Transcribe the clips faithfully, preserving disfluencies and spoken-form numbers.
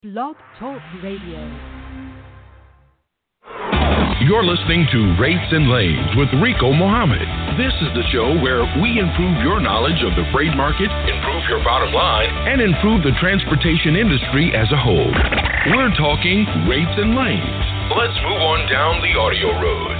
Blog Talk Radio. You're listening to Rates and Lanes with Rico Mohammed. This is the show where we improve your knowledge of the freight market, improve your bottom line, and improve the transportation industry as a whole. We're talking rates and lanes. Let's move on down the audio road.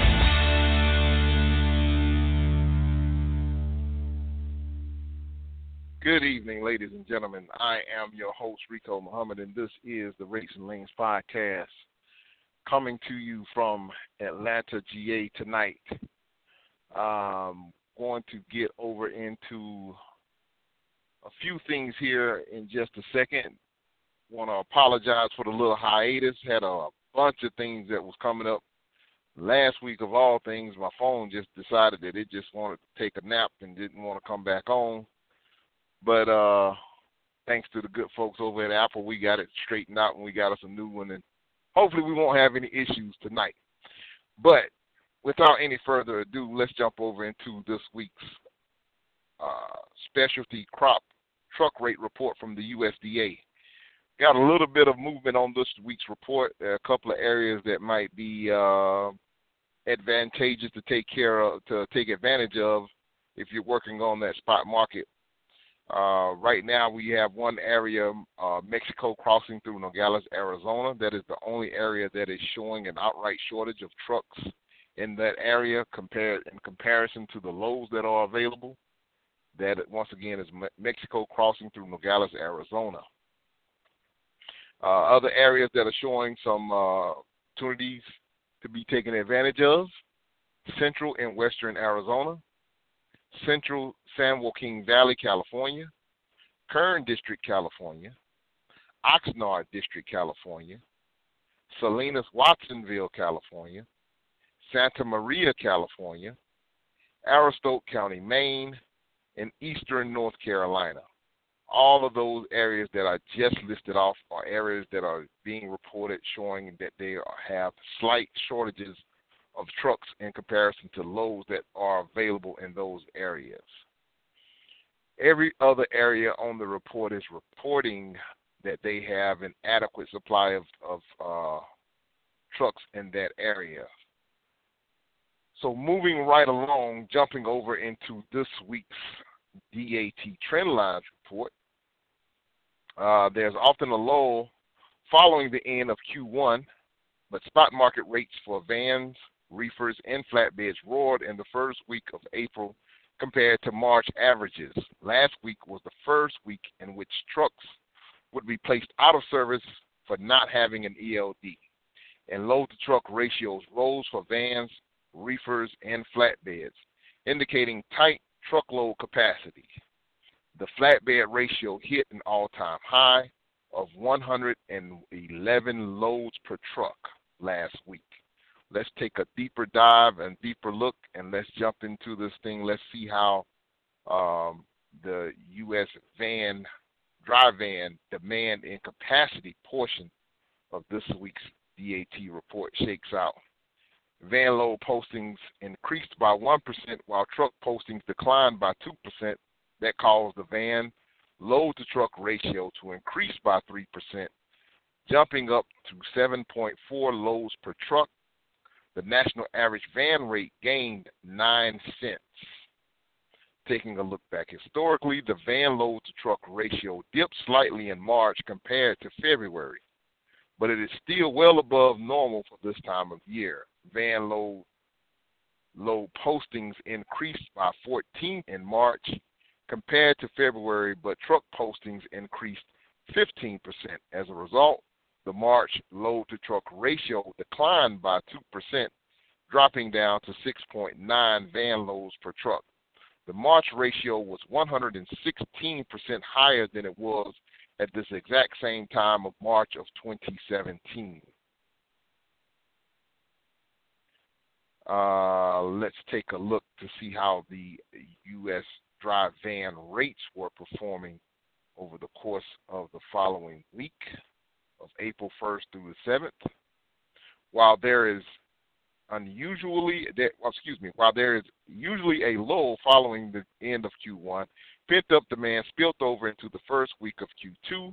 Good evening, ladies and gentlemen. I am your host, Rico Mohammed, and this is the Rates and Lanes podcast, coming to you from Atlanta, G A tonight. Um, going to get over into a few things here in just a second. Want to apologize for the little hiatus. Had a bunch of things that was coming up last week. Of all things, my phone just decided that it just wanted to take a nap and didn't want to come back on. But uh, thanks to the good folks over at Apple, we got it straightened out and we got us a new one. And hopefully we won't have any issues tonight. But without any further ado, let's jump over into this week's uh, specialty crop truck rate report from the U S D A. Got a little bit of movement on this week's report. There are a couple of areas that might be uh, advantageous to take care of, to take advantage of if you're working on that spot market. Uh, right now, we have one area, uh, Mexico crossing through Nogales, Arizona. That is the only area that is showing an outright shortage of trucks in that area compared in comparison to the loads that are available. That, once again, is Me- Mexico crossing through Nogales, Arizona. Uh, other areas that are showing some uh, opportunities to be taken advantage of, central and western Arizona, Central San Joaquin Valley, California, Kern District, California, Oxnard District, California, Salinas, Watsonville, California, Santa Maria, California, Aroostook County, Maine, and eastern North Carolina. All of those areas that I just listed off are areas that are being reported showing that they have slight shortages of trucks in comparison to loads that are available in those areas. Every other area on the report is reporting that they have an adequate supply of, of uh, trucks in that area. So moving right along, jumping over into this week's D A T Trendlines report, uh, there's often a lull following the end of Q one, but spot market rates for vans, reefers, and flatbeds roared in the first week of April compared to March averages. Last week was the first week in which trucks would be placed out of service for not having an E L D, and load-to-truck ratios rose for vans, reefers, and flatbeds, indicating tight truckload capacity. The flatbed ratio hit an all-time high of one hundred eleven loads per truck last week. Let's take a deeper dive and deeper look, and let's jump into this thing. Let's see how um, the U S van, dry van demand and capacity portion of this week's D A T report shakes out. Van load postings increased by one percent, while truck postings declined by two percent. That caused the van load-to-truck ratio to increase by three percent, jumping up to seven point four loads per truck. The national average van rate gained nine cents. Taking a look back historically, the van load-to-truck ratio dipped slightly in March compared to February, but it is still well above normal for this time of year. Van load, load postings increased by fourteen in March compared to February, but truck postings increased fifteen percent. As a result, the March load-to-truck ratio declined by two percent, dropping down to six point nine van loads per truck. The March ratio was one hundred sixteen percent higher than it was at this exact same time of March of twenty seventeen. Uh, let's take a look to see how the U S dry van rates were performing over the course of the following week of April first through the seventh. While there is unusually, well, excuse me, while there is usually a lull following the end of Q one, pent-up demand spilled over into the first week of Q two,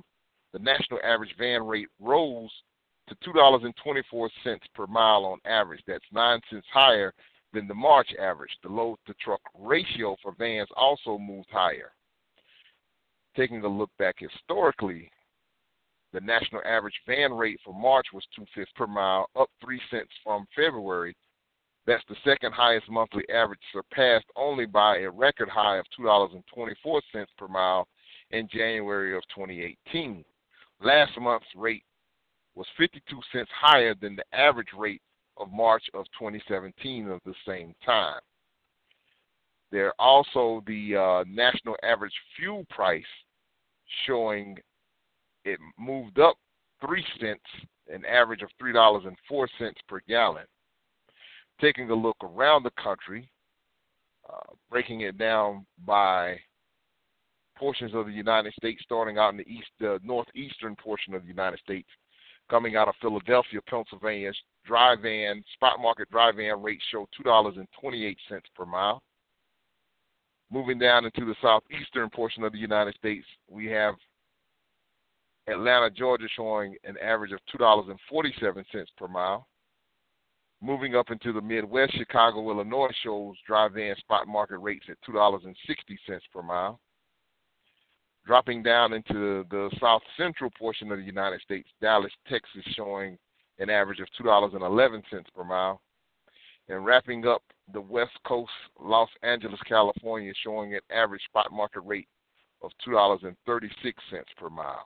the national average van rate rose to two dollars and twenty-four cents per mile on average. That's nine cents higher than the March average. The load-to-truck ratio for vans also moved higher. Taking a look back historically, the national average van rate for March was two dollars and fifty cents per mile, up three cents from February. That's the second highest monthly average, surpassed only by a record high of two dollars and twenty-four cents per mile in January of twenty eighteen. Last month's rate was fifty-two cents higher than the average rate of March of twenty seventeen of the same time. There also the uh, national average fuel price showing it moved up three cents, an average of three dollars and four cents per gallon. Taking a look around the country, uh, breaking it down by portions of the United States, starting out in the east, the northeastern portion of the United States, coming out of Philadelphia, Pennsylvania, dry van, spot market dry van rates show two dollars and twenty-eight cents per mile. Moving down into the southeastern portion of the United States, we have Atlanta, Georgia showing an average of two dollars and forty-seven cents per mile. Moving up into the Midwest, Chicago, Illinois shows dry van spot market rates at two dollars and sixty cents per mile. Dropping down into the south central portion of the United States, Dallas, Texas showing an average of two dollars and eleven cents per mile. And wrapping up the West Coast, Los Angeles, California showing an average spot market rate of two dollars and thirty-six cents per mile.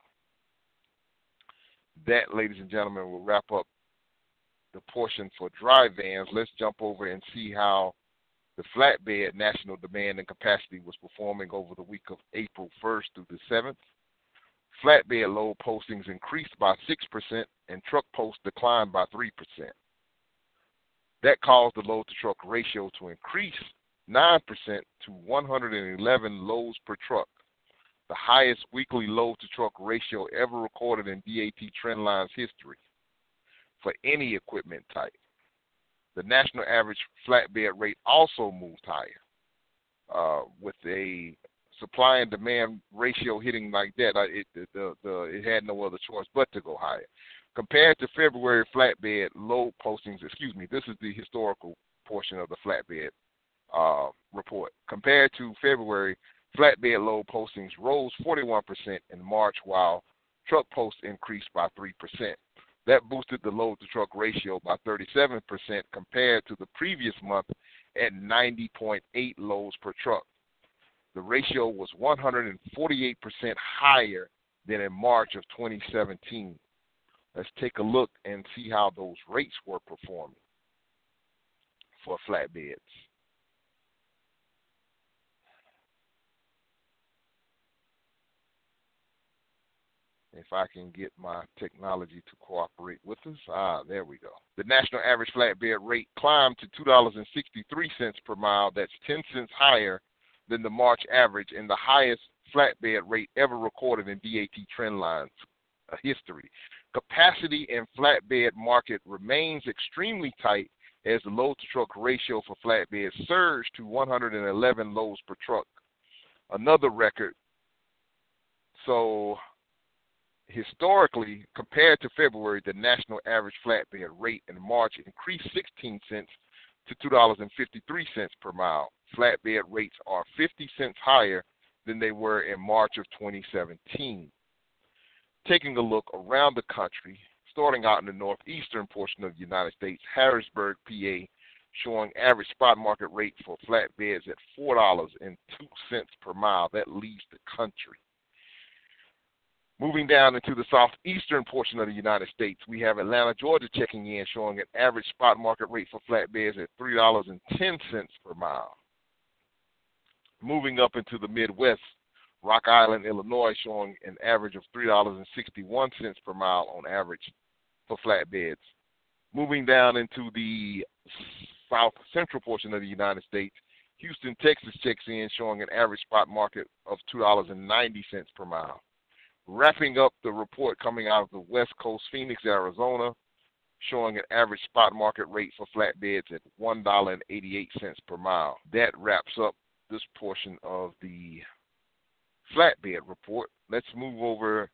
That, ladies and gentlemen, will wrap up the portion for dry vans. Let's jump over and see how the flatbed national demand and capacity was performing over the week of April first through the seventh. Flatbed load postings increased by six percent and truck posts declined by three percent. That caused the load-to-truck ratio to increase nine percent to one hundred eleven loads per truck, the highest weekly load-to-truck ratio ever recorded in D A T Trendline's history for any equipment type. The national average flatbed rate also moved higher, uh, with a supply and demand ratio hitting like that. It, the, the, the, it had no other choice but to go higher. Compared to February flatbed load postings, excuse me, this is the historical portion of the flatbed uh, report. Compared to February, flatbed load postings rose forty-one percent in March, while truck posts increased by three percent. That boosted the load-to-truck ratio by thirty-seven percent compared to the previous month at ninety point eight loads per truck. The ratio was one hundred forty-eight percent higher than in March of twenty seventeen. Let's take a look and see how those rates were performing for flatbeds. If I can get my technology to cooperate with us. Ah, there we go. The national average flatbed rate climbed to two dollars and sixty-three cents per mile. That's ten cents higher than the March average and the highest flatbed rate ever recorded in D A T Trendline's uh, history. Capacity in flatbed market remains extremely tight as the load-to-truck ratio for flatbeds surged to one hundred eleven loads per truck, another record. So historically, compared to February, the national average flatbed rate in March increased sixteen cents to two dollars and fifty-three cents per mile. Flatbed rates are fifty cents higher than they were in March of twenty seventeen. Taking a look around the country, starting out in the northeastern portion of the United States, Harrisburg, P A, showing average spot market rate for flatbeds at four dollars and two cents per mile. That leads the country. Moving down into the southeastern portion of the United States, we have Atlanta, Georgia checking in, showing an average spot market rate for flatbeds at three dollars and ten cents per mile. Moving up into the Midwest, Rock Island, Illinois, showing an average of three dollars and sixty-one cents per mile on average for flatbeds. Moving down into the south central portion of the United States, Houston, Texas checks in, showing an average spot market of two dollars and ninety cents per mile. Wrapping up the report coming out of the West Coast, Phoenix, Arizona, showing an average spot market rate for flatbeds at one dollar and eighty-eight cents per mile. That wraps up this portion of the flatbed report. Let's move over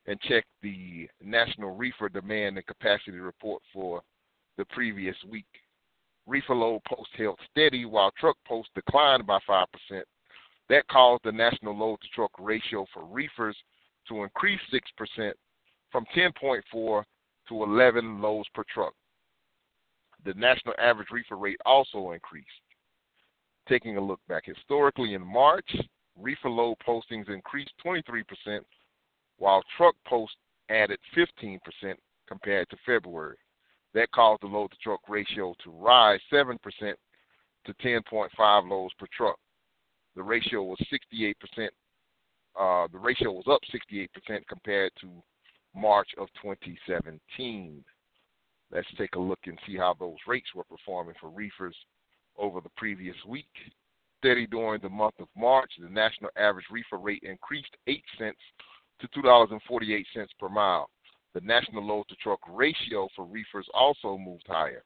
and check the National Reefer Demand and Capacity Report for the previous week. Reefer load post held steady while truck posts declined by five percent. That caused the national load-to-truck ratio for reefers to increase six percent from ten point four to eleven loads per truck. The national average reefer rate also increased. Taking a look back historically, in March, reefer load postings increased twenty-three percent, while truck posts added fifteen percent compared to February. That caused the load-to-truck ratio to rise seven percent to ten point five loads per truck. The ratio was sixty-eight percent. Uh, the ratio was up sixty-eight percent compared to March of twenty seventeen. Let's take a look and see how those rates were performing for reefers over the previous week. Steady during the month of March, the national average reefer rate increased eight cents to two dollars and forty-eight cents per mile. The national load-to-truck ratio for reefers also moved higher.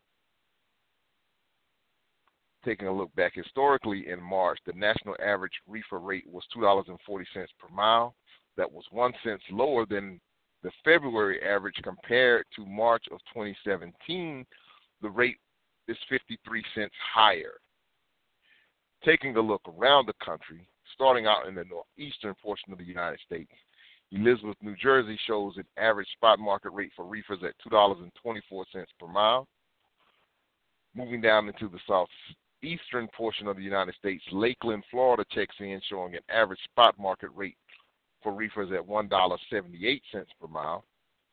Taking a look back historically, in March, the national average reefer rate was two dollars and forty cents per mile. That was one cent lower than the February average. Compared to March of twenty seventeen, the rate is fifty-three cents higher. Taking a look around the country, starting out in the northeastern portion of the United States, Elizabeth, New Jersey shows an average spot market rate for reefers at two dollars and twenty-four cents per mile. Moving down into the southeastern portion of the United States, Lakeland, Florida checks in, showing an average spot market rate for reefers at one dollar and seventy-eight cents per mile.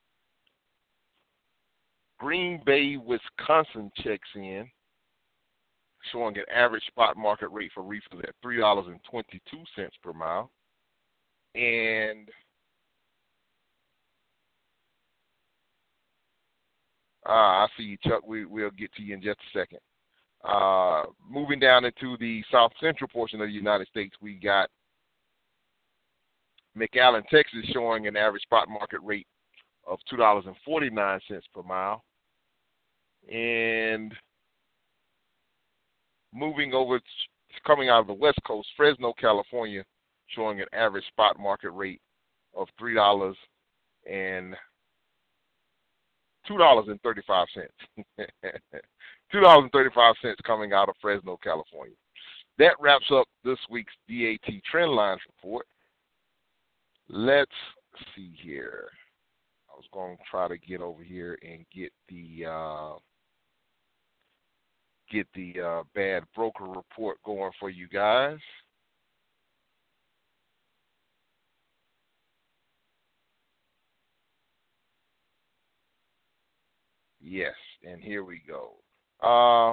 Green Bay, Wisconsin checks in, showing an average spot market rate for reefers at three dollars and twenty-two cents per mile. And Ah, I see you, Chuck. We, we'll get to you in just a second. Uh, moving down into the south central portion of the United States, we got McAllen, Texas, showing an average spot market rate of two dollars and forty-nine cents per mile. And moving over, to, coming out of the West Coast, Fresno, California, showing an average spot market rate of three dollars and two dollars and thirty-five cents. two dollars and thirty-five cents coming out of Fresno, California. That wraps up this week's D A T Trendlines report. Let's see here. I was going to try to get over here and get the uh, get the uh, bad broker report going for you guys. Yes, and here we go. Uh,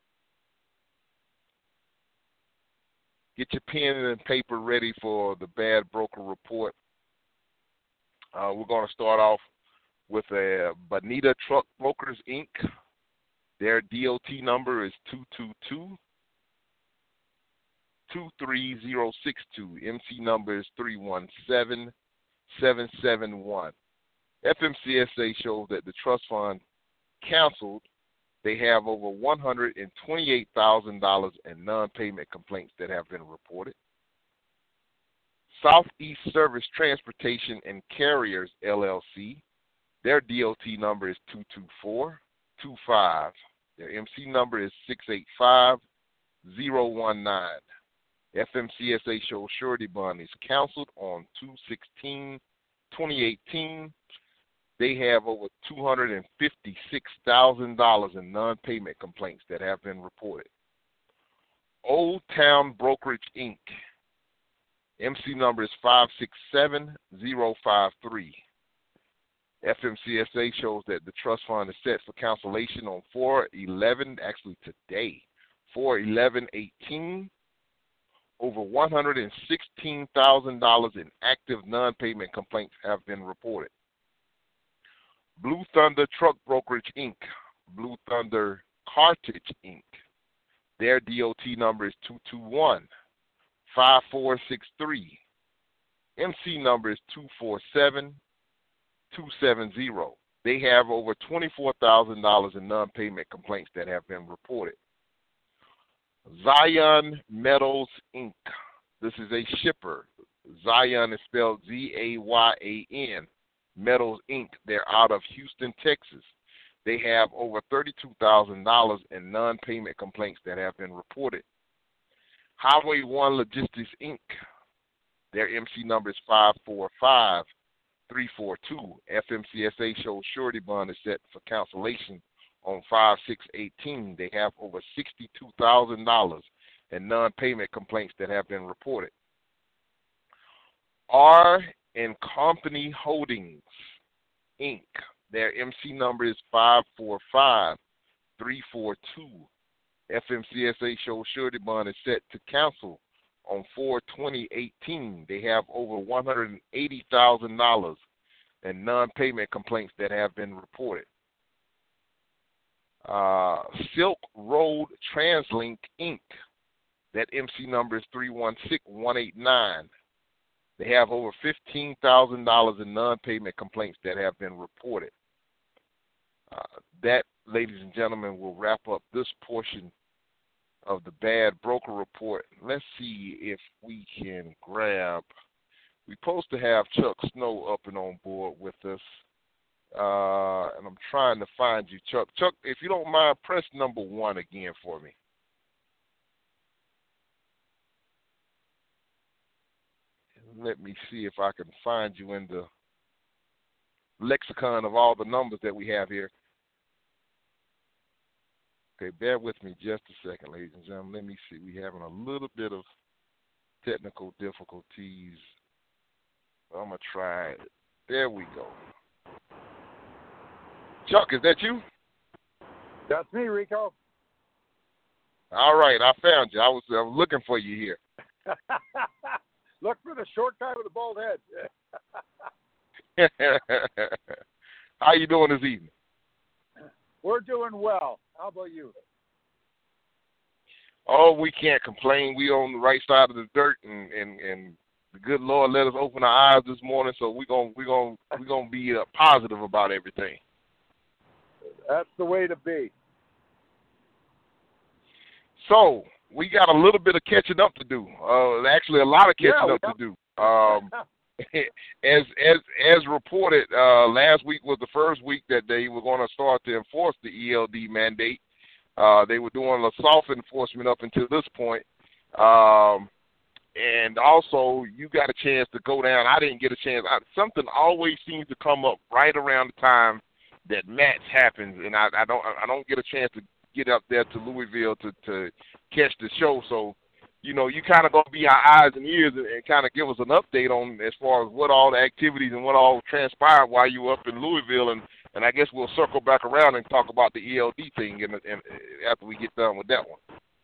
get your pen and paper ready for the bad broker report. Uh, we're going to start off with a Bonita Truck Brokers, Incorporated. Their D O T number is two two two, two three zero six two. M C number is three one seven, seven seven one. F M C S A shows that the trust fund canceled. They have over one hundred twenty-eight thousand dollars in non-payment complaints that have been reported. Southeast Service Transportation and Carriers, L L C, their D O T number is two two four two five. Their M C number is six eight five zero one nine. F M C S A shows surety bond is canceled on two sixteen twenty eighteen. They have over two hundred fifty-six thousand dollars in non-payment complaints that have been reported. Old Town Brokerage, Incorporated. M C number is five six seven zero five three. F M C S A shows that the trust fund is set for cancellation on four eleven, actually today, four eleven eighteen. Over one hundred sixteen thousand dollars in active non-payment complaints have been reported. Blue Thunder Truck Brokerage, Incorporated. Blue Thunder Cartage, Incorporated. Their D O T number is two two one five four six three. M C number is two four seven two seven zero. They have over twenty-four thousand dollars in non-payment complaints that have been reported. Zion Metals, Incorporated. This is a shipper. Zion is spelled Z A Y A N. Metals, Incorporated. They're out of Houston, Texas. They have over thirty-two thousand dollars in non-payment complaints that have been reported. Highway one Logistics, Incorporated. Their M C number is five four five three four two. F M C S A shows surety bond is set for cancellation on five six eighteen. They have over sixty-two thousand dollars in non-payment complaints that have been reported. R and Company Holdings, Incorporated. Their M C number is five four five three four two. F M C S A shows surety bond is set to cancel on four twenty eighteen. They have over one hundred eighty thousand dollars in non-payment complaints that have been reported. Uh, Silk Road Translink, Incorporated. That M C number is three one six one eight nine. They have over fifteen thousand dollars in non-payment complaints that have been reported. Uh, that, ladies and gentlemen, will wrap up this portion of the Bad Broker Report. Let's see if we can grab. We're supposed to have Chuck Snow up and on board with us. Uh, and I'm trying to find you, Chuck. Chuck, if you don't mind, press number one again for me. Let me see if I can find you in the lexicon of all the numbers that we have here. Okay, bear with me just a second, ladies and gentlemen. Let me see. We're having a little bit of technical difficulties. I'm going to try it. There we go. Chuck, is that you? That's me, Rico. All right, I found you. I was, I was looking for you here. Look for the short guy with the bald head. How you doing this evening? We're doing well. How about you? Oh, we can't complain. We on the right side of the dirt, and, and, and the good Lord let us open our eyes this morning, so we're gonna we're gonna we're gonna be uh, positive about everything. That's the way to be. So we got a little bit of catching up to do. Uh, actually, a lot of catching yeah, up to do. Um, as as as reported, uh, last week was the first week that they were going to start to enforce the E L D mandate. Uh, they were doing a soft enforcement up until this point. Um, and also, you got a chance to go down. I didn't get a chance. I, something always seems to come up right around the time that match happens, and I, I don't I don't get a chance to get up there to Louisville to, to catch the show. So, you know, you kind of going to be our eyes and ears and, and kind of give us an update on as far as what all the activities and what all transpired while you were up in Louisville. And, and I guess we'll circle back around and talk about the E L D thing and, and after we get done with that one.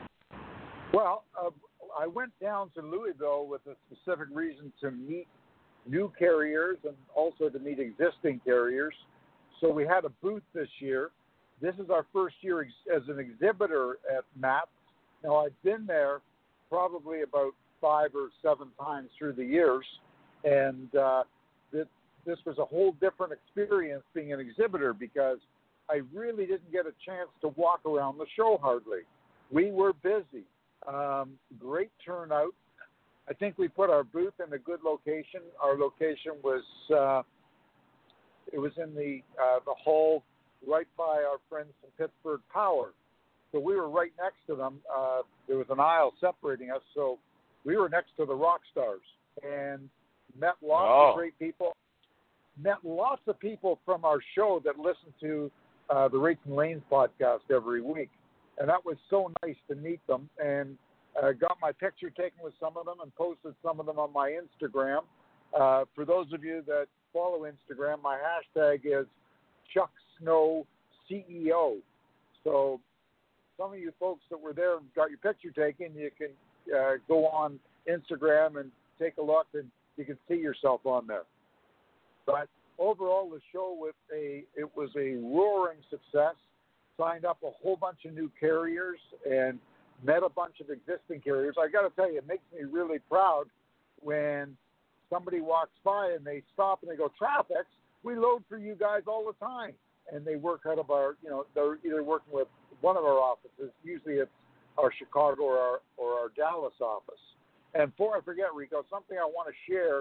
Well, uh, I went down to Louisville with a specific reason to meet new carriers and also to meet existing carriers. So we had a booth this year. This is our first year ex- as an exhibitor at M A P. Now, I've been there probably about five or seven times through the years, and uh, this, this was a whole different experience being an exhibitor because I really didn't get a chance to walk around the show hardly. We were busy. Um, great turnout. I think we put our booth in a good location. Our location was uh, it was in the uh, the hall right by our friends from Pittsburgh Power. So we were right next to them. Uh, there was an aisle separating us, so we were next to the rock stars and met lots oh. of great people. Met lots of people from our show that listen to uh, the Rates and Lanes podcast every week. And that was so nice to meet them, and uh, got my picture taken with some of them and posted some of them on my Instagram. Uh, for those of you that follow Instagram, my hashtag is Chuck Snow C E O. So some of you folks that were there and got your picture taken, you can uh, go on Instagram and take a look, and you can see yourself on there. But overall, the show with a it was a roaring success. Signed up a whole bunch of new carriers and met a bunch of existing carriers. I got to tell you, it makes me really proud when somebody walks by and they stop and they go, "Traffic, we load for you guys all the time." And they work out of our, you know, they're either working with one of our offices. Usually it's our Chicago or our, or our Dallas office. And before I forget, Rico, something I want to share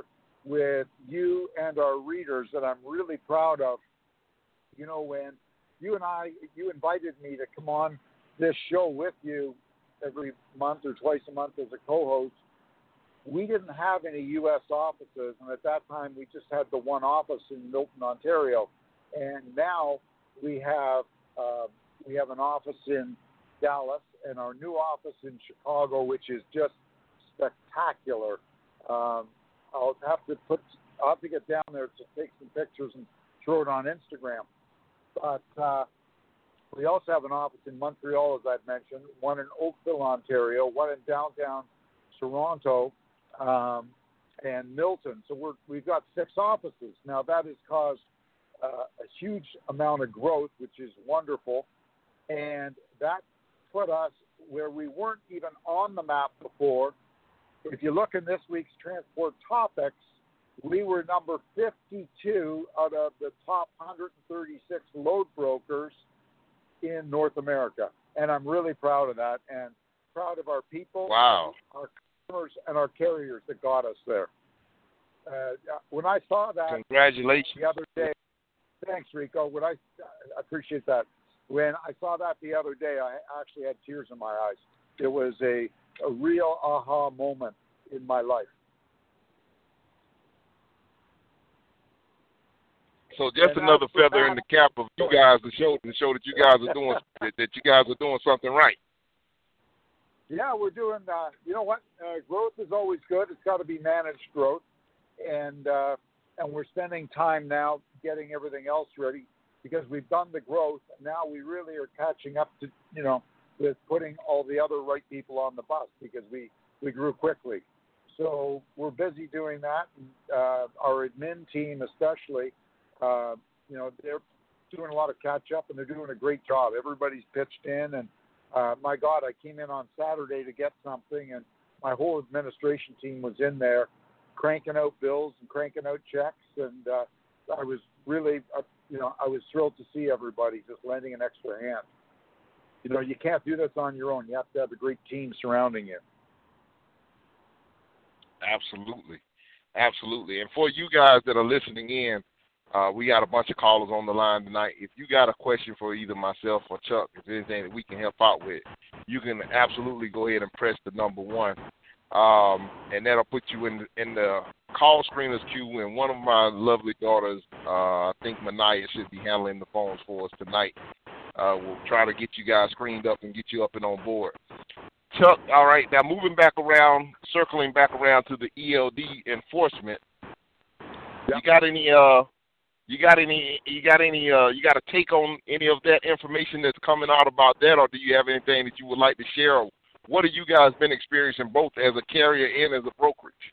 with you and our readers that I'm really proud of. You know, when you and I, you invited me to come on this show with you every month or twice a month as a co-host, we didn't have any U S offices, and at that time we just had the one office in Milton, Ontario. And now we have uh, we have an office in Dallas and our new office in Chicago, which is just spectacular. Um, I'll have to put I'll have to get down there to take some pictures and throw it on Instagram. But uh, we also have an office in Montreal, as I've mentioned, one in Oakville, Ontario, one in downtown Toronto, um, and Milton. So we're, we've got six offices. Now, that has caused uh, a huge amount of growth, which is wonderful. And that put us where we weren't even on the map before. If you look in this week's Transport Topics, we were number fifty-two out of the top one hundred thirty-six load brokers in North America. And I'm really proud of that and proud of our people, wow, our customers, and our carriers that got us there. Uh, when I saw that congratulations the other day, thanks, Rico. When I, I appreciate that. When I saw that the other day, I actually had tears in my eyes. It was a, a real aha moment in my life. So just and another feather that, in the cap of you guys to show to show that you guys are doing that, that you guys are doing something right. Yeah, we're doing. Uh, you know what? Uh, growth is always good. It's got to be managed growth, and uh, and we're spending time now getting everything else ready because we've done the growth. Now we really are catching up to you know with putting all the other right people on the bus because we we grew quickly. So we're busy doing that. Uh, our admin team, especially. Uh, you know, they're doing a lot of catch-up, and they're doing a great job. Everybody's pitched in, and, uh, my God, I came in on Saturday to get something, and my whole administration team was in there cranking out bills and cranking out checks, and uh, I was really, uh, you know, I was thrilled to see everybody just lending an extra hand. You know, you can't do this on your own. You have to have a great team surrounding you. Absolutely. Absolutely. And for you guys that are listening in, Uh, we got a bunch of callers on the line tonight. If you got a question for either myself or Chuck, if there's anything that we can help out with, you can absolutely go ahead and press the number one. Um, and that'll put you in, in the call screeners queue. And one of my lovely daughters, uh, I think Manaya, should be handling the phones for us tonight. Uh, we'll try to get you guys screened up and get you up and on board. Chuck, all right, now moving back around, circling back around to the E L D enforcement, yep. you got any uh, You got any? You got any? Uh, you got a take on any of that information that's coming out about that, or do you have anything that you would like to share? Or what have you guys been experiencing, both as a carrier and as a brokerage?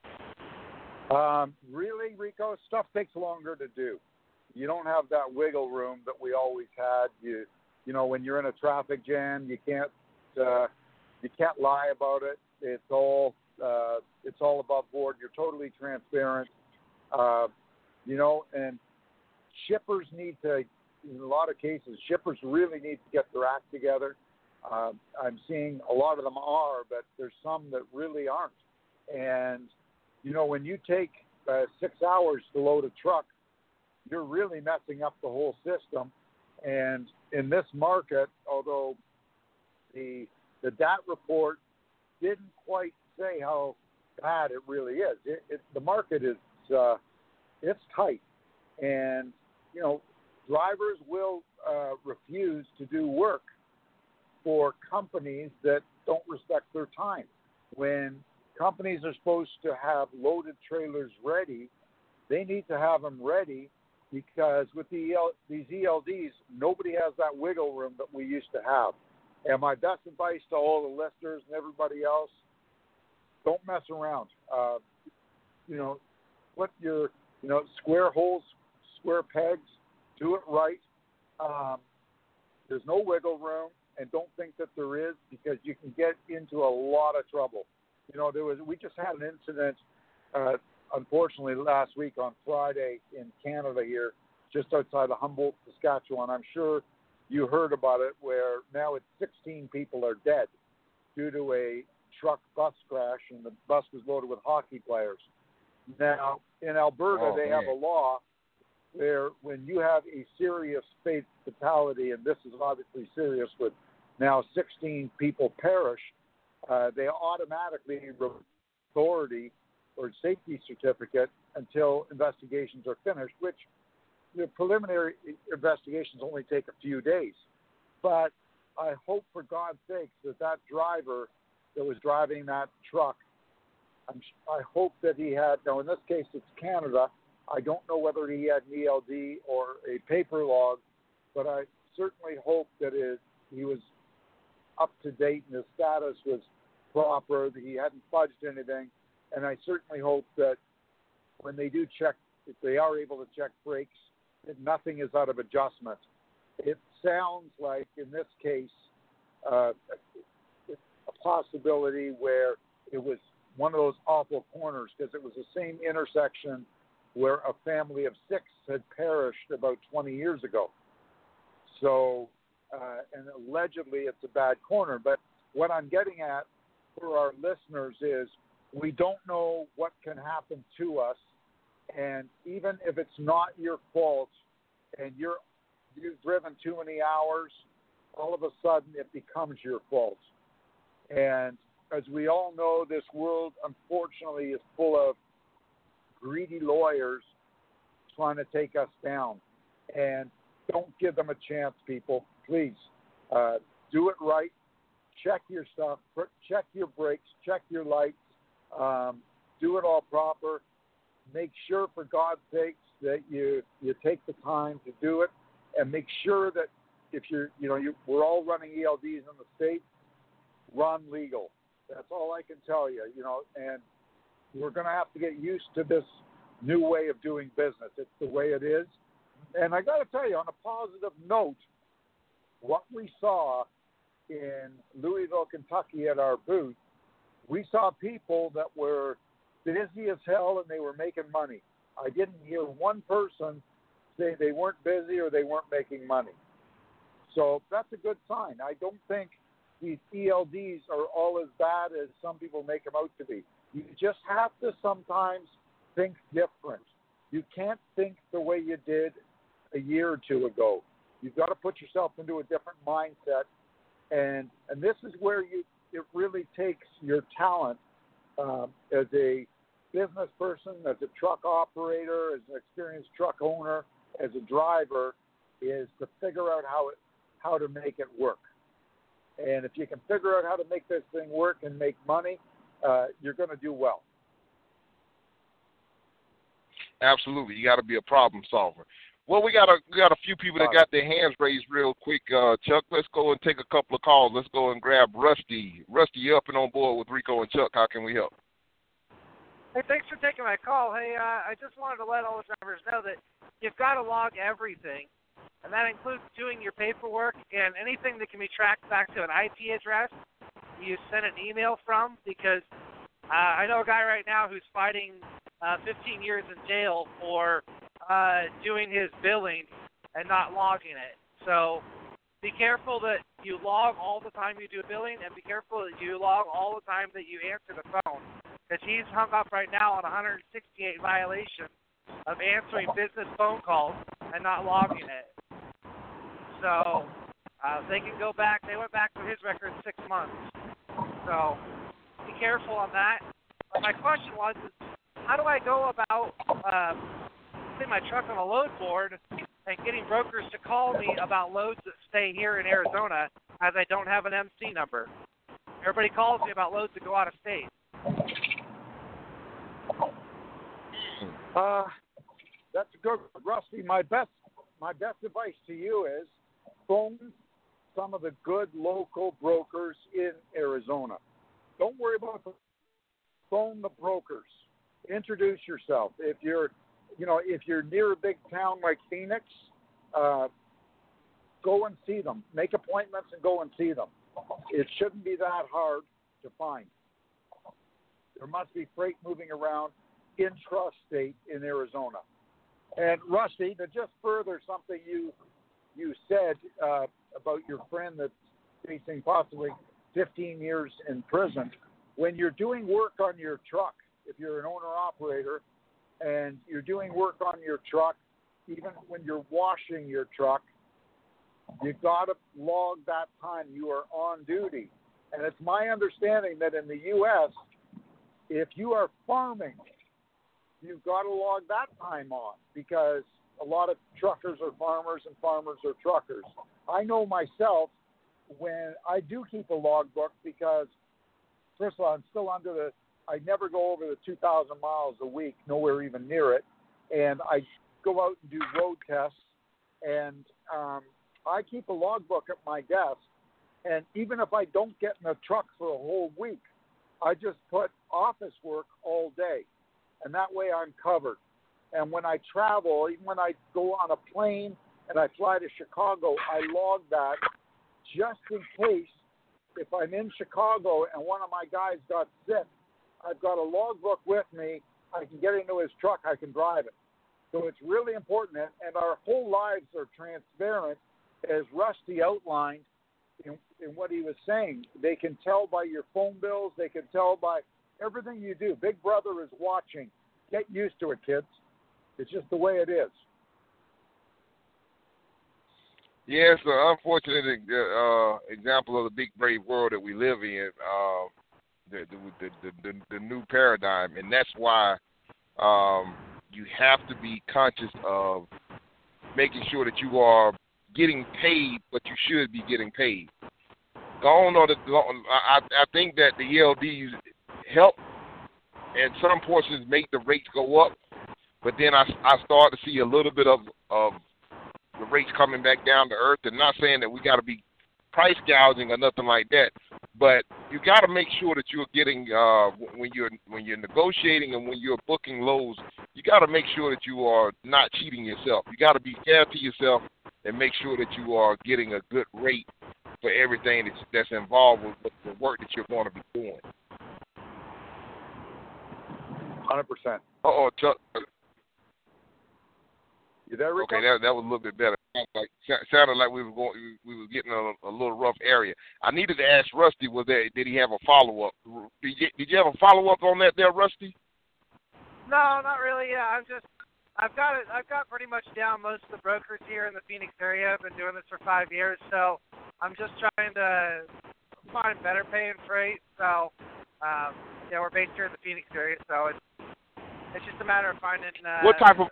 Um, really, Rico, stuff takes longer to do. You don't have that wiggle room that we always had. You, you know, when you're in a traffic jam, you can't, uh, you can't lie about it. It's all, uh, it's all above board. You're totally transparent. Uh, You know, and shippers need to, in a lot of cases, shippers really need to get their act together. Uh, I'm seeing a lot of them are, but there's some that really aren't. And, you know, when you take uh, six hours to load a truck, you're really messing up the whole system. And in this market, although the the D A T report didn't quite say how bad it really is, it, it, the market is uh, it's tight, and you know drivers will uh, refuse to do work for companies that don't respect their time. When companies are supposed to have loaded trailers ready, they need to have them ready because with the E L, these E L Ds, nobody has that wiggle room that we used to have. And my best advice to all the listeners and everybody else: don't mess around. Uh, you know, put your You know, square holes, square pegs, do it right. Um, there's no wiggle room, and don't think that there is because you can get into a lot of trouble. You know, there was we just had an incident, uh, unfortunately, last week on Friday in Canada here, just outside of Humboldt, Saskatchewan. I'm sure you heard about it, where now it's sixteen people are dead due to a truck bus crash, and the bus was loaded with hockey players. Now, in Alberta, Oh, they man. have a law where when you have a serious fatality, and this is obviously serious with now sixteen people perished, uh, they automatically revoke authority or safety certificate until investigations are finished, which the preliminary investigations only take a few days. But I hope, for God's sakes, that that driver that was driving that truck, I'm, I hope that he had, now in this case it's Canada, I don't know whether he had an E L D or a paper log, but I certainly hope that it, he was up to date and his status was proper, that he hadn't fudged anything. And I certainly hope that when they do check, if they are able to check brakes, that nothing is out of adjustment. It sounds like, in this case, uh, a possibility where it was one of those awful corners, because it was the same intersection where a family of six had perished about twenty years ago. So, uh, and allegedly it's a bad corner. But what I'm getting at for our listeners is we don't know what can happen to us. And even if it's not your fault and you're, you've driven too many hours, all of a sudden it becomes your fault. And as we all know, this world, unfortunately, is full of greedy lawyers trying to take us down. And don't give them a chance, people. Please, uh, do it right. Check your stuff. Check your brakes. Check your lights. Um, do it all proper. Make sure, for God's sakes, that you, you take the time to do it. And make sure that if you're, you know, you, we're all running E L Ds in the state, run legal. That's all I can tell you, you know, and we're going to have to get used to this new way of doing business. It's the way it is. And I got to tell you, on a positive note, what we saw in Louisville, Kentucky at our booth, we saw people that were busy as hell and they were making money. I didn't hear one person say they weren't busy or they weren't making money. So that's a good sign. I don't think these E L Ds are all as bad as some people make them out to be. You just have to sometimes think different. You can't think the way you did a year or two ago. You've got to put yourself into a different mindset. And and this is where you it really takes your talent um, as a business person, as a truck operator, as an experienced truck owner, as a driver, is to figure out how it how to make it work. And if you can figure out how to make this thing work and make money, uh, you're going to do well. Absolutely, you got to be a problem solver. Well, we got a we got a few people that got their hands raised real quick. Uh, Chuck, let's go and take a couple of calls. Let's go and grab Rusty. Rusty, you up and on board with Rico and Chuck. How can we help? Hey, thanks for taking my call. Hey, uh, I just wanted to let all the drivers know that you've got to log everything, and that includes doing your paperwork and anything that can be tracked back to an I P address you sent an email from, because uh, I know a guy right now who's fighting uh, fifteen years in jail for uh, doing his billing and not logging it. So be careful that you log all the time you do billing, and be careful that you log all the time that you answer the phone, because he's hung up right now on one hundred sixty-eight violations of answering business phone calls and not logging it. So uh, they can go back. They went back to his record six months. So be careful on that. But my question was, how do I go about uh, putting my truck on a load board and getting brokers to call me about loads that stay here in Arizona, as I don't have an M C number? Everybody calls me about loads that go out of state. Uh, that's a good one. Rusty, my best my best advice to you is phone some of the good local brokers in Arizona. Don't worry about the phone the brokers. Introduce yourself. If you're, you know, if you're near a big town like Phoenix, uh, go and see them. Make appointments and go and see them. It shouldn't be that hard to find. There must be freight moving around intrastate in Arizona. And Rusty, to just further something you you said uh, about your friend that's facing possibly fifteen years in prison, when you're doing work on your truck, if you're an owner-operator, and you're doing work on your truck, even when you're washing your truck, you got to log that time you are on duty. And it's my understanding that in the U S, if you are farming, you've got to log that time on, because a lot of truckers are farmers and farmers are truckers. I know myself, when I do keep a logbook, because first of all, I'm still under the, I never go over the two thousand miles a week, nowhere even near it. And I go out and do road tests, and um, I keep a logbook at my desk. And even if I don't get in the truck for a whole week, I just put office work all day. And that way I'm covered. And when I travel, even when I go on a plane and I fly to Chicago, I log that just in case if I'm in Chicago and one of my guys got sick, I've got a logbook with me. I can get into his truck. I can drive it. So it's really important. And our whole lives are transparent, as Rusty outlined in, in what he was saying. They can tell by your phone bills. They can tell by everything you do. Big Brother is watching. Get used to it, kids. It's just the way it is. Yeah, it's an unfortunate uh, example of the big, brave world that we live in, uh, the, the, the, the, the new paradigm. And that's why um, you have to be conscious of making sure that you are getting paid what you should be getting paid. I don't know that, I, I think that the E L Ds help and some portions make the rates go up, but then I, I start to see a little bit of, of the rates coming back down to earth. And not saying that we got to be price gouging or nothing like that, but you got to make sure that you're getting uh, when you're when you're negotiating and when you're booking loads, you got to make sure that you are not cheating yourself. You got to be fair to yourself and make sure that you are getting a good rate for everything that's, that's involved with, with the work that you're going to be doing. one hundred percent. Uh-oh, Chuck. You there, Rico? Okay, that that was a little bit better. Like, sounded like we were going, we were getting a, a little rough area. I needed to ask Rusty, was there, did he have a follow up? Did you, did you have a follow up on that, there, Rusty? No, not really. Yeah, I'm just, I've got it. I've got pretty much down most of the brokers here in the Phoenix area. I've been doing this for five years, so I'm just trying to find better paying freight. So, um, yeah, we're based here in the Phoenix area, so it's it's just a matter of finding. Uh, what type of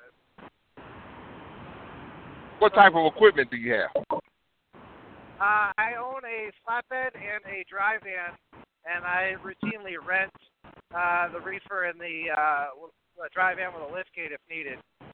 What type of equipment do you have? Uh, I own a flatbed and a dry van, and I routinely rent uh, the reefer and the, uh, the dry van with a lift gate if needed.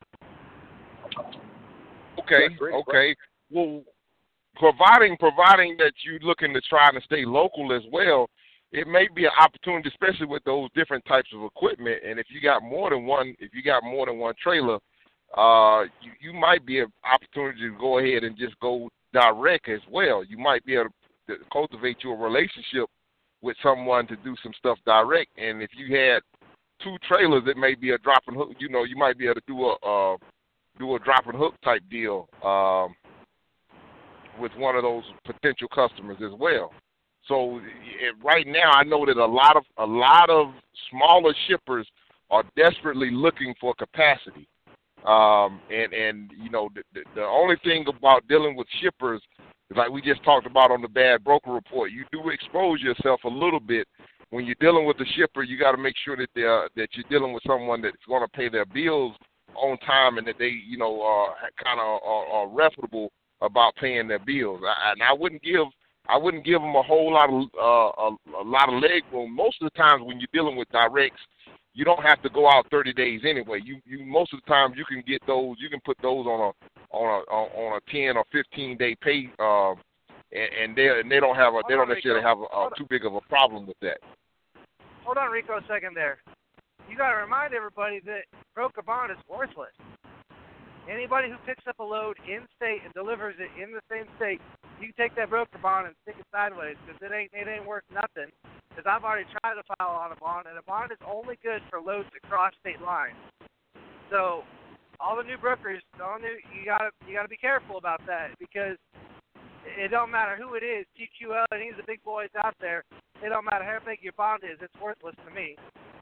Okay, okay. Well, providing providing that you're looking to try to stay local as well, it may be an opportunity, especially with those different types of equipment. And if you got more than one, if you got more than one trailer, Uh, you, you might be an opportunity to go ahead and just go direct as well. You might be able to cultivate your relationship with someone to do some stuff direct. And if you had two trailers, it may be a drop and hook. You know, you might be able to do a uh, do a drop and hook type deal um, with one of those potential customers as well. So it, right now, I know that a lot of a lot of smaller shippers are desperately looking for capacity. Um, and, and, you know, the, the, the only thing about dealing with shippers is like we just talked about on the Bad Broker Report, you do expose yourself a little bit. When you're dealing with a shipper, you got to make sure that they're, that you're dealing with someone that's going to pay their bills on time and that they, you know, are kind of are, are reputable about paying their bills. I, and I wouldn't give I wouldn't give them a whole lot of uh, a, a lot of leg room. Most of the times when you're dealing with directs, you don't have to go out thirty days anyway. You you most of the time you can get those. You can put those on a on a on a ten or fifteen day pay, uh, and, and they and they don't have a they don't necessarily have a, a too big of a problem with that. Hold on, Rico, a second there. You got to remind everybody that broker bond is worthless. Anybody who picks up a load in state and delivers it in the same state, you can take that broker bond and stick it sideways because it ain't it ain't worth nothing. Because I've already tried to file on a bond, and a bond is only good for loads across state lines. So, all the new brokers, all new, you gotta you gotta be careful about that because it don't matter who it is, T Q L, any of the big boys out there. It don't matter how big your bond is; it's worthless to me.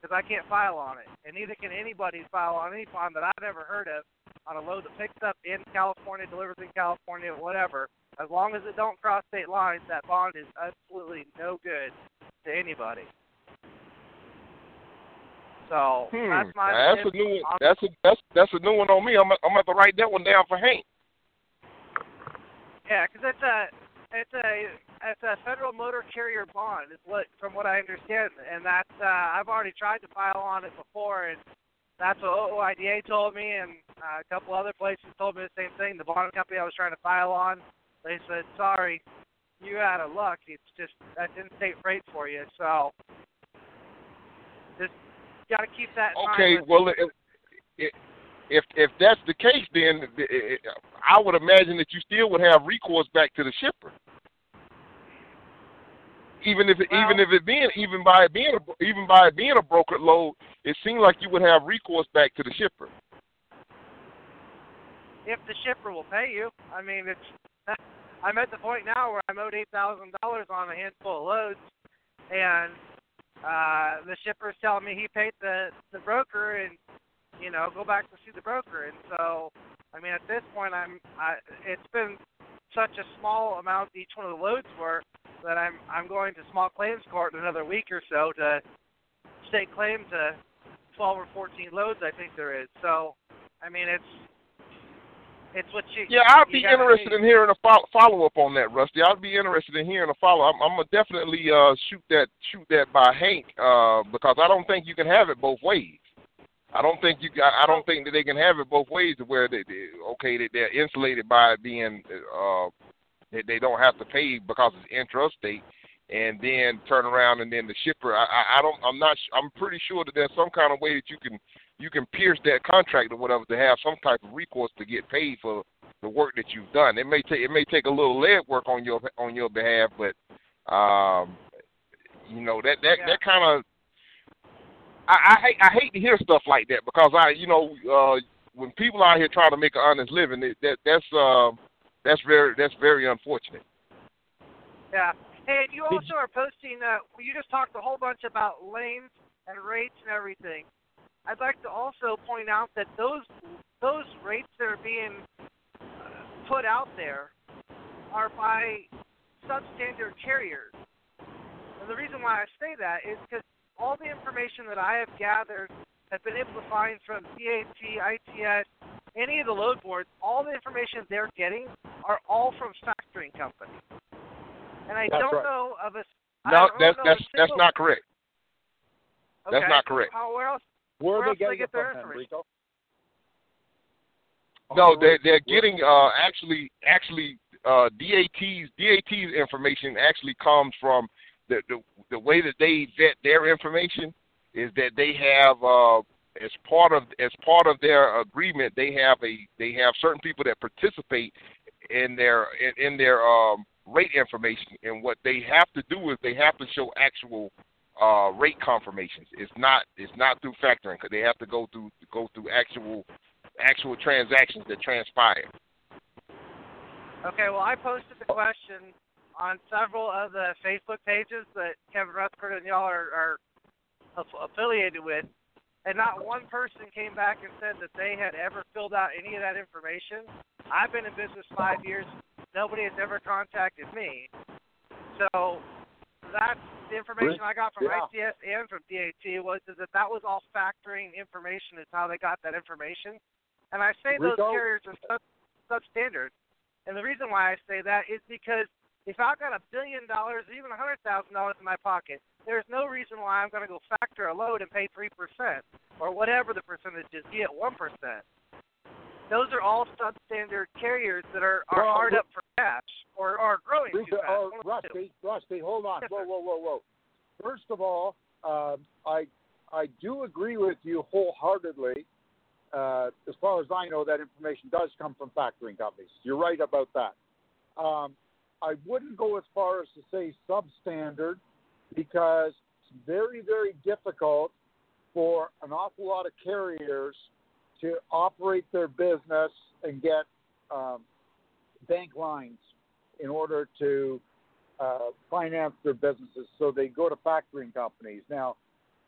because I can't file on it, and neither can anybody file on any bond that I've ever heard of on a load that picks up in California, delivers in California, whatever. As long as it don't cross state lines, that bond is absolutely no good to anybody. So Hmm. that's my. That's a new one. That's a that's that's a new one on me. I'm I'm gonna have to write that one down for Hank. Yeah, because it's a it's a it's a federal motor carrier bond, is what from what I understand, and that's uh, I've already tried to file on it before, and that's what O I D A told me, and uh, a couple other places told me the same thing. The bond company I was trying to file on, they said, sorry, you're out of luck. It's just that's in-state freight for you, so just got to keep that in Okay, mind. well, if, if if that's the case, then I would imagine that you still would have recourse back to the shipper, even if it, Well, even if it being even by it being a, even by it being a brokered load, it seems like you would have recourse back to the shipper. If the shipper will pay you, I mean, it's. I'm at the point now where I'm owed eight thousand dollars on a handful of loads, and uh, the shipper's telling me he paid the, the broker, and you know, go back to see the broker. And so, I mean, at this point, I'm. I, it's been such a small amount each one of the loads were that I'm I'm going to small claims court in another week or so to state claim to twelve or fourteen loads. I think there is. So, I mean, it's. It's what you. Yeah, I'd you be interested see. in hearing a follow, follow up on that, Rusty. I'd be interested in hearing a follow. I'm, I'm gonna definitely uh, shoot that shoot that by Hank uh, because I don't think you can have it both ways. I don't think you. I don't think that they can have it both ways to where they, they okay that they're insulated by it being uh, that they don't have to pay because it's intrastate, and then turn around and then the shipper. I, I, I don't. I'm not. I'm pretty sure that there's some kind of way that you can. You can pierce that contract or whatever to have some type of recourse to get paid for the work that you've done. It may take it may take a little leg work on your on your behalf, but um, you know that that Yeah. that kind of I, I hate I hate to hear stuff like that because I you know uh, when people out here trying to make an honest living, it, that that's uh, that's very that's very unfortunate. Yeah. Hey, you also are posting. Uh, you just talked a whole bunch about lanes and rates and everything. I'd like to also point out that those those rates that are being uh, put out there are by substandard carriers. And the reason why I say that is because all the information that I have gathered, have been able to find from D A T, I T S, any of the load boards, all the information they're getting are all from factoring companies. And I That's don't right. know of a. No, I don't that's know that's a that's single, not correct. okay. That's not correct. How, where else? Where, Where are else they do they getting get it their from, then, information? Rico? No, they they're getting uh actually actually uh D A T's D A T's information actually comes from the the the way that they vet their information is that they have uh as part of as part of their agreement they have a they have certain people that participate in their in, in their um rate information, and what they have to do is they have to show actual uh rate confirmations. It's not it's not through factoring because they have to go through go through actual actual transactions that transpire. Okay, well, I posted the question on several of the Facebook pages that Kevin Rutherford and y'all are, are aff- affiliated with, and not one person came back and said that they had ever filled out any of that information. I've been in business five years. Nobody has ever contacted me. So that's the information I got from Yeah. I T S and from D A T was is that that was all factoring information is how they got that information. And I say those Rico? carriers are sub, substandard. And the reason why I say that is because if I've got a billion dollars, even a hundred thousand dollars in my pocket, there's no reason why I'm going to go factor a load and pay three percent or whatever the percentage is, be it one percent. Those are all substandard carriers that are, are Well, hard up for cash or are growing too Rico, fast. oh, One of the two. Rusty, Rusty, hold on. Yes, Whoa, sir. whoa, whoa, whoa. First of all, um, I I do agree with you wholeheartedly. Uh, as far as I know, that information does come from factoring companies. You're right about that. Um, I wouldn't go as far as to say substandard because it's very, very difficult for an awful lot of carriers to operate their business and get um, bank lines in order to uh, finance their businesses. So they go to factoring companies. Now,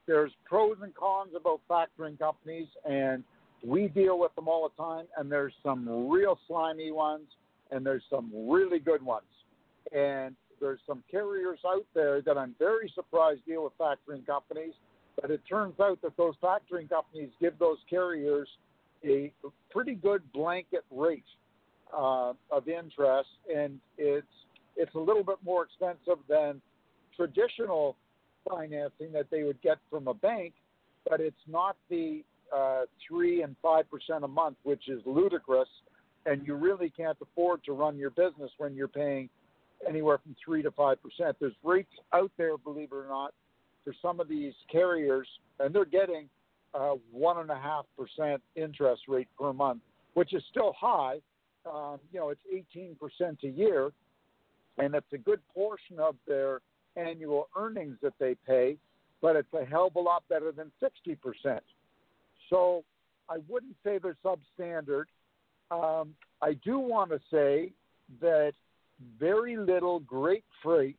there's pros and cons about factoring companies, and we deal with them all the time, and there's some real slimy ones, and there's some really good ones. And there's some carriers out there that I'm very surprised deal with factoring companies, but it turns out that those factoring companies give those carriers a pretty good blanket rate uh, of interest, and it's it's a little bit more expensive than traditional financing that they would get from a bank, but it's not the uh, three and five percent a month, which is ludicrous, and you really can't afford to run your business when you're paying anywhere from three to five percent. There's rates out there, believe it or not, for some of these carriers, and they're getting uh, one and a half percent interest rate per month, which is still high. Um, you know, it's eighteen percent a year, and it's a good portion of their annual earnings that they pay, but it's a hell of a lot better than sixty percent. So I wouldn't say they're substandard. Um, I do want to say that very little great freight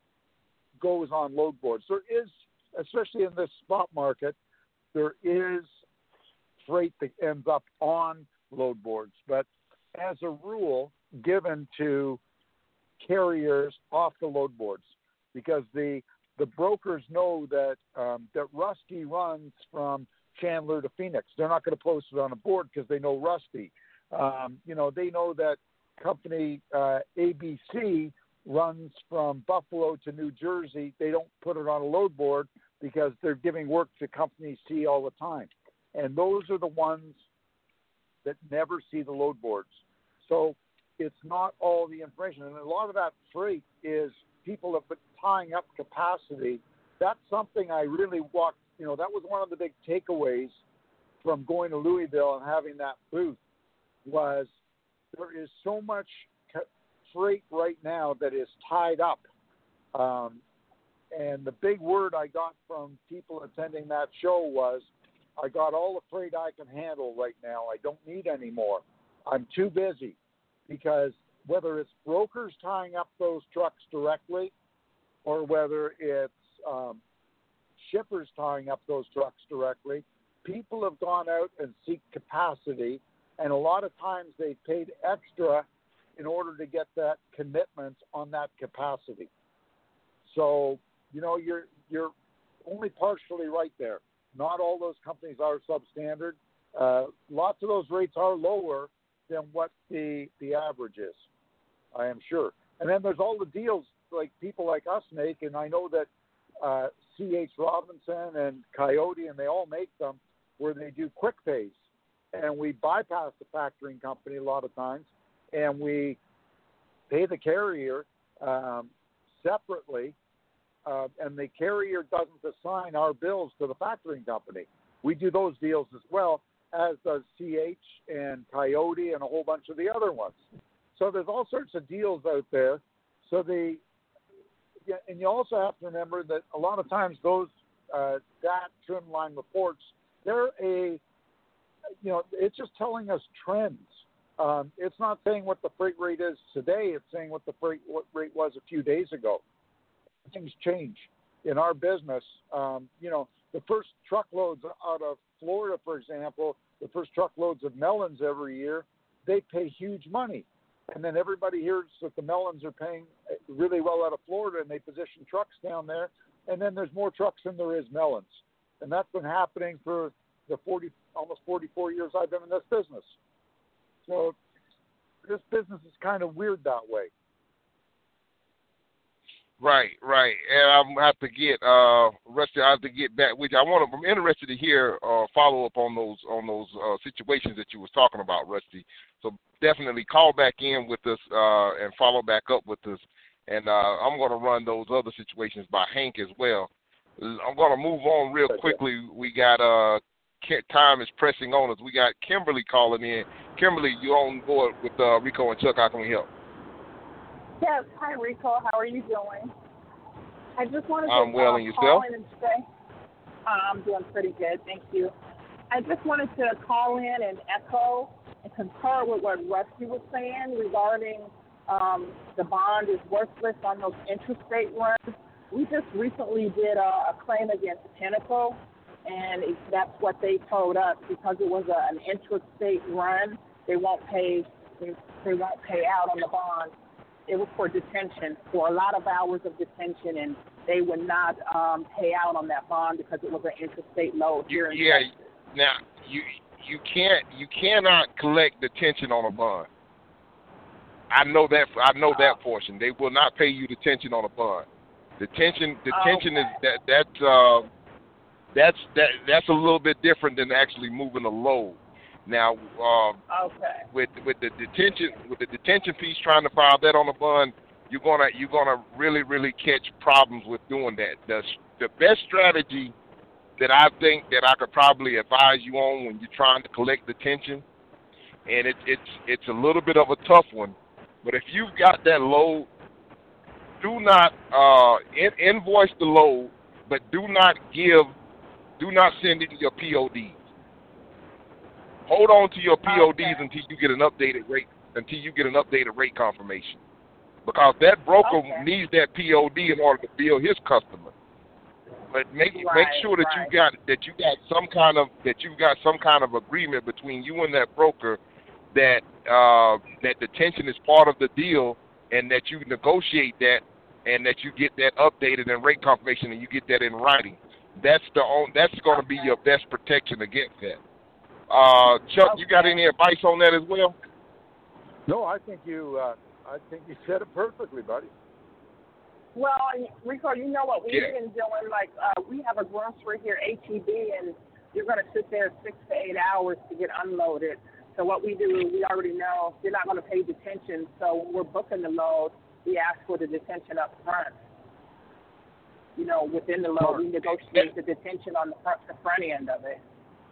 goes on load boards. There is, especially in this spot market, there is freight that ends up on load boards. But as a rule, given to carriers off the load boards, because the the brokers know that um, that Rusty runs from Chandler to Phoenix. They're not going to post it on a board because they know Rusty. Um, you know, they know that company uh, A B C runs from Buffalo to New Jersey. They don't put it on a load board because they're giving work to company C all the time. And those are the ones that never see the load boards. So it's not all the information. And a lot of that freight is people have been tying up capacity. That's something I really walked, you know, that was one of the big takeaways from going to Louisville and having that booth was there is so much freight right now that is tied up. Um, and the big word I got from people attending that show was, I got all the freight I can handle right now. I don't need any more. I'm too busy. Because whether it's brokers tying up those trucks directly or whether it's um, shippers tying up those trucks directly, people have gone out and seek capacity, and a lot of times they've paid extra in order to get that commitment on that capacity. So, you know, you're you're only partially right there. Not all those companies are substandard. Uh, lots of those rates are lower than what the the average is, I am sure. And then there's all the deals like people like us make, and I know that uh, C H Robinson and Coyote, and they all make them, where they do quick pays. And we bypass the factoring company a lot of times, and we pay the carrier um, separately, uh, and the carrier doesn't assign our bills to the factoring company. We do those deals as well, as does C H and Coyote and a whole bunch of the other ones. So there's all sorts of deals out there. So the yeah, and you also have to remember that a lot of times those uh, D A T trim line reports, they're a, you know, it's just telling us trends. Um, it's not saying what the freight rate is today. It's saying what the freight what rate was a few days ago. Things change in our business. Um, you know, the first truckloads out of Florida, for example, the first truckloads of melons every year, they pay huge money. And then everybody hears that the melons are paying really well out of Florida, and they position trucks down there. And then there's more trucks than there is melons. And that's been happening for the forty, almost forty-four years I've been in this business. So this business is kind of weird that way. Right, right, and I'm have to get uh, Rusty. I have to get back with you. I want to. I'm interested to hear uh, follow up on those on those uh, situations that you was talking about, Rusty. So definitely call back in with us uh, and follow back up with us. And uh, I'm going to run those other situations by Hank as well. I'm going to move on real quickly. We got uh, time is pressing on us. We got Kimberly calling in. Kimberly, you on board with uh, Rico and Chuck? How can we help? Yes, hi Rico. How are you doing? I just wanted to I'm well, uh, and yourself? call in and say uh, I'm doing pretty good, thank you. I just wanted to call in and echo and concur with what Rusty was saying regarding um, the bond is worthless on those interest rate runs. we just recently did a, a claim against Pinnacle, and it, that's what they told us because it was a, an intrastate run. They won't pay. They, they won't pay out on the bond. It was for detention, for a lot of hours of detention, and they would not um, pay out on that bond because it was an interstate load here in yeah, Texas. now you you can't you cannot collect detention on a bond. I know that I know that portion. They will not pay you detention on a bond. Detention detention okay. is that that uh, that's that that's a little bit different than actually moving a load. Now, uh, okay. with with the detention with the detention piece, trying to file that on a bond, you're gonna you're gonna really really catch problems with doing that. The the best strategy that I think that I could probably advise you on when you're trying to collect detention, and it, it's it's a little bit of a tough one, but if you've got that load, do not uh, in, invoice the load, but do not give, do not send in your P O Ds. Hold on to your P O Ds okay. until you get an updated rate, until you get an updated rate confirmation, because that broker Okay. needs that P O D in order to bill his customer. But make Right, make sure that right. you got that you got some kind of that you got some kind of agreement between you and that broker that uh, that detention is part of the deal, and that you negotiate that, and that you get that updated and rate confirmation, and you get that in writing. That's the on, that's going to be your best protection against that. Uh, Chuck, Okay. you got any advice on that as well? No, I think you. Uh, I think you said it perfectly, buddy. Well, Rico, you know what we've Yeah. been doing? Like, uh, we have a grocery here, H E B, and you're going to sit there six to eight hours to get unloaded. So what we do, we already know you're not going to pay detention. So when we're booking the load, we ask for the detention up front. You know, within the load, we negotiate the detention on the front, the front end of it.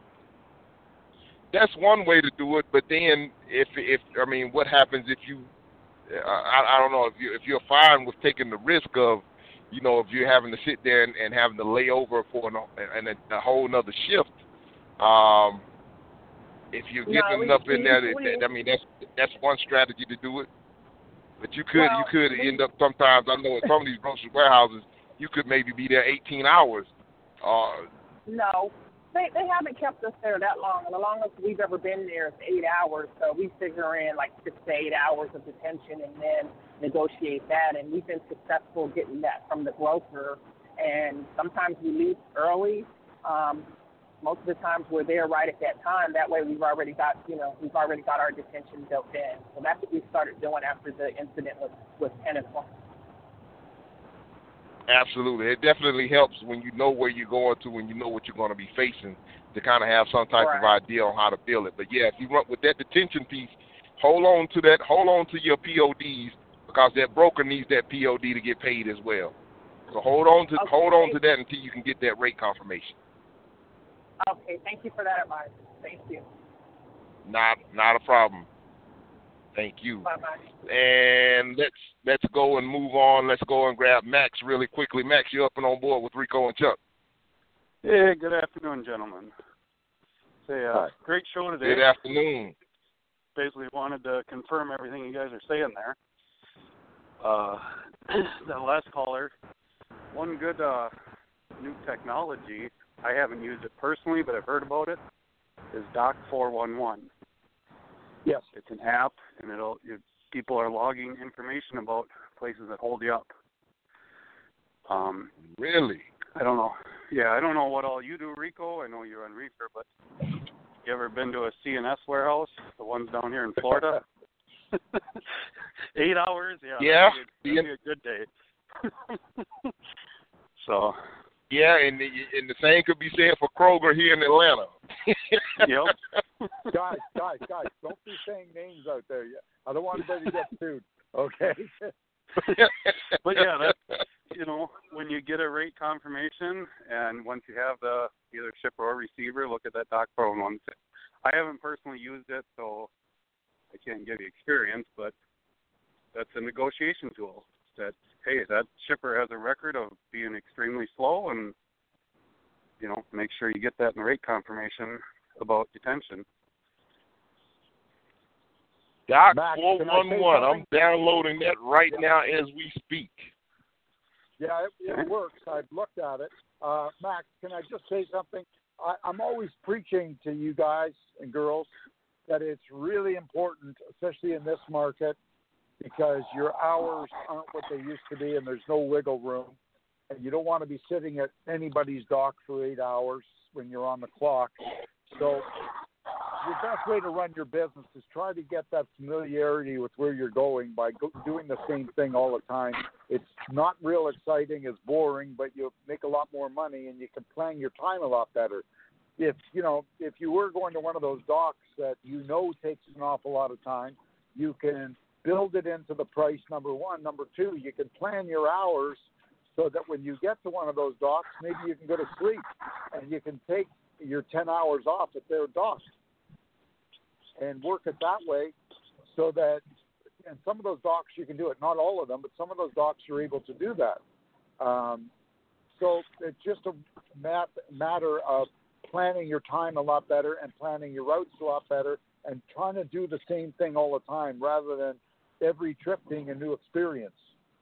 That's one way to do it, but then if if I mean, what happens if you? I, I don't know if you if you're fine with taking the risk of, you know, if you're having to sit there and, and having to lay over for an, and a, a whole another shift. Um, if you're getting No, we- enough in we- there, that, we- that, I mean, that's that's one strategy to do it. But you could Well, you could we- end up sometimes. I know in some of these grocery warehouses, you could maybe be there eighteen hours. Uh, No, they they haven't kept us there that long. The longest we've ever been there is eight hours. So we figure in like six to eight hours of detention and then negotiate that. And we've been successful getting that from the broker. And sometimes we leave early. Um, most of the times we're there right at that time. That way we've already got, you know, we've already got our detention built in. So that's what we started doing after the incident with, with Pinnacle. Absolutely. It definitely helps when you know where you're going to and you know what you're going to be facing to kind of have some type Right. of idea on how to build it. But, yeah, if you run with that detention piece, hold on to that. Hold on to your P O Ds because that broker needs that P O D to get paid as well. So hold on to Okay. hold on to that until you can get that rate confirmation. Okay, thank you for that advice. Thank you. Not not a problem. Thank you. Bye-bye. And let's let's go and move on. Let's go and grab Max really quickly. Max, you're up and on board with Rico and Chuck. Hey, good afternoon, gentlemen. Say, uh, Hi. great show today. Good afternoon. Basically wanted to confirm everything you guys are saying there. Uh, the last caller, one good uh, new technology, I haven't used it personally, but I've heard about it, is Doc four one one. Yes. It's an app, and it'll you, people are logging information about places that hold you up. Um, Really? I don't know. Yeah, I don't know what all you do, Rico. I know you're on reefer, but you ever been to a C N S warehouse, the ones down here in Florida? Eight hours? Yeah. Yeah. That'd be a, that'd be a good day. So. Yeah, and the, and the same could be said for Kroger here in Atlanta. Yep. guys, guys, guys, don't be saying names out there. I don't want anybody to get sued. Okay. But yeah, that you know, when you get a rate confirmation, and once you have the either shipper or receiver, look at that Doc four one one. I haven't personally used it, so I can't give you experience, but that's a negotiation tool. That hey, that shipper has a record of being extremely slow, and you know, make sure you get that in the rate confirmation about detention. Doc Max, four can I one say one. I'm something? downloading that right now as we speak. Yeah, it, it works. I've looked at it. Uh, Max, can I just say something? I, I'm always preaching to you guys and girls that it's really important, especially in this market, because your hours aren't what they used to be and there's no wiggle room. And you don't want to be sitting at anybody's dock for eight hours when you're on the clock. So your best way to run your business is try to get that familiarity with where you're going by go- doing the same thing all the time. It's not real exciting, it's boring, but you make a lot more money and you can plan your time a lot better. If you know, if you were going to one of those docks that you know takes an awful lot of time, you can build it into the price, number one. Number two, you can plan your hours so that when you get to one of those docks, maybe you can go to sleep and you can take your ten hours off at their dock and work it that way so that, and some of those docks you can do it, not all of them, but some of those docks you're able to do that. Um, so it's just a mat- matter of planning your time a lot better and planning your routes a lot better and trying to do the same thing all the time rather than every trip being a new experience.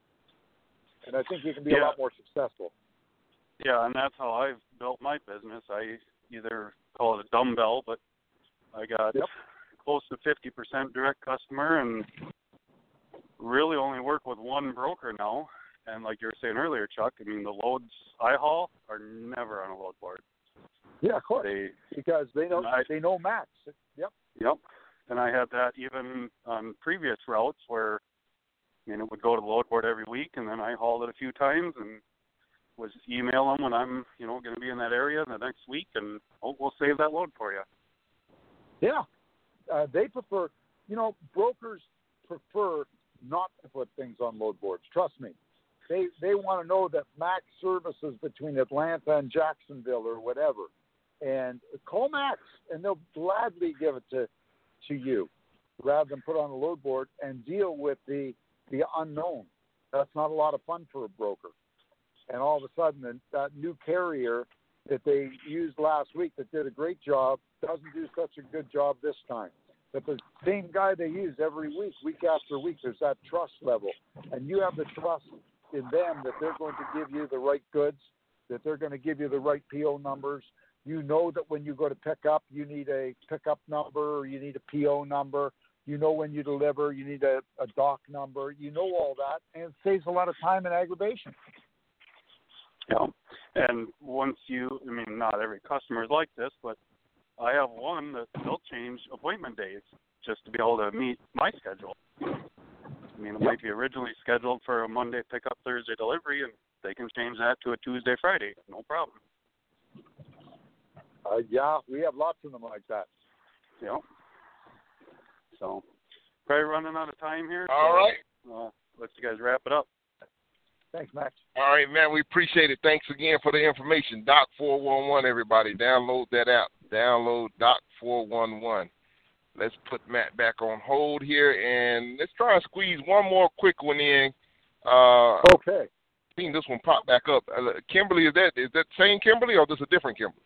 And I think you can be yeah. a lot more successful. Yeah, and that's how I've built my business. I either call it a dumbbell, but I got yep. close to fifty percent direct customer and really only work with one broker now. And like you were saying earlier, Chuck, I mean, the loads I haul are never on a load board. Yeah, of course. They, because they know I, they know Max. Yep. Yep. And I had that even on previous routes where, you know, would go to the load board every week, and then I hauled it a few times and was email them when I'm, you know, going to be in that area the next week, and oh, we'll save that load for you. Yeah. Uh, they prefer, you know, brokers prefer not to put things on load boards. Trust me. They they want to know that Max services between Atlanta and Jacksonville or whatever. And call Max, and they'll gladly give it to, to you rather than put on a load board and deal with the, the unknown. That's not a lot of fun for a broker. And all of a sudden, that new carrier that they used last week that did a great job doesn't do such a good job this time. But the same guy they use every week, week after week, there's that trust level. And you have the trust in them that they're going to give you the right goods, that they're going to give you the right P O numbers. You know that when you go to pick up, you need a pickup number or you need a P O number. You know when you deliver, you need a, a dock number. You know all that, and it saves a lot of time and aggravation. Yeah, and once you, I mean, not every customer is like this, but I have one that they'll change appointment days just to be able to meet my schedule. I mean, it yep. might be originally scheduled for a Monday pickup, Thursday delivery, and they can change that to a Tuesday, Friday. No problem. Uh, yeah, we have lots of them like that. Yeah. So, probably running out of time here. All so, right. Uh, let you guys wrap it up. Thanks, Max. All right, man. We appreciate it. Thanks again for the information. Doc four one one, everybody. Download that app. Download Doc four one one. Let's put Matt back on hold here, and let's try and squeeze one more quick one in. Uh, okay. I've seen this one pop back up. Uh, Kimberly, is that is that same Kimberly or just a different Kimberly?